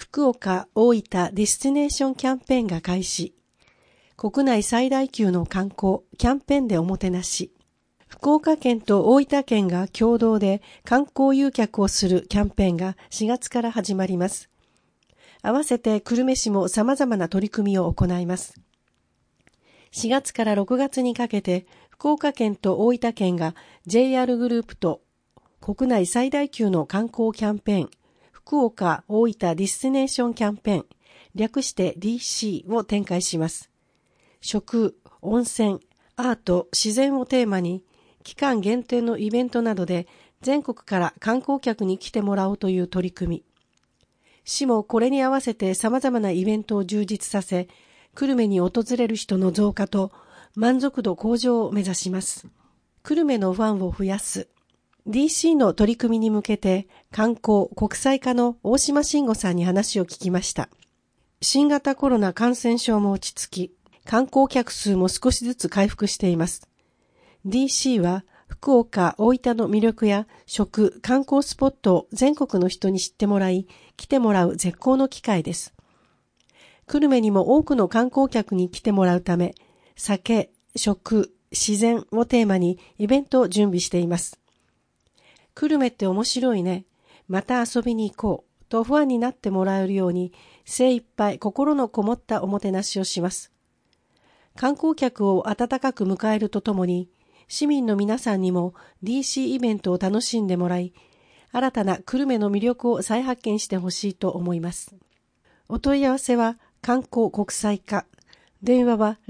福岡・大分ディスティネーションキャンペーンが開始。国内最大級の観光、キャンペーンでおもてなし。福岡県と大分県が共同で観光誘客をするキャンペーンが4月から始まります。合わせて久留米市も様々な取り組みを行います。4月から6月にかけて福岡県と大分県が JR グループと国内最大級の観光キャンペーン、福岡・大分ディスティネーションキャンペーン、略して DC を展開します。食、温泉、アート、自然をテーマに、期間限定のイベントなどで全国から観光客に来てもらおうという取り組み。市もこれに合わせて様々なイベントを充実させ、久留米に訪れる人の増加と満足度向上を目指します。久留米のファンを増やす。DC の取り組みに向けて観光国際課の大島慎吾さんに話を聞きました。新型コロナ感染症も落ち着き、観光客数も少しずつ回復しています。DC は福岡、大分の魅力や食、観光スポットを全国の人に知ってもらい、来てもらう絶好の機会です。久留米にも多くの観光客に来てもらうため、酒、食、自然をテーマにイベントを準備しています。久留米って面白いね。また遊びに行こう。とファンになってもらえるように、精一杯心のこもったおもてなしをします。観光客を温かく迎えるとともに、市民の皆さんにも DC イベントを楽しんでもらい、新たな久留米の魅力を再発見してほしいと思います。お問い合わせは観光国際課。電話は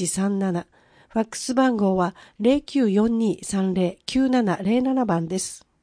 0942309137。ファックス番号は 0942309707 番です。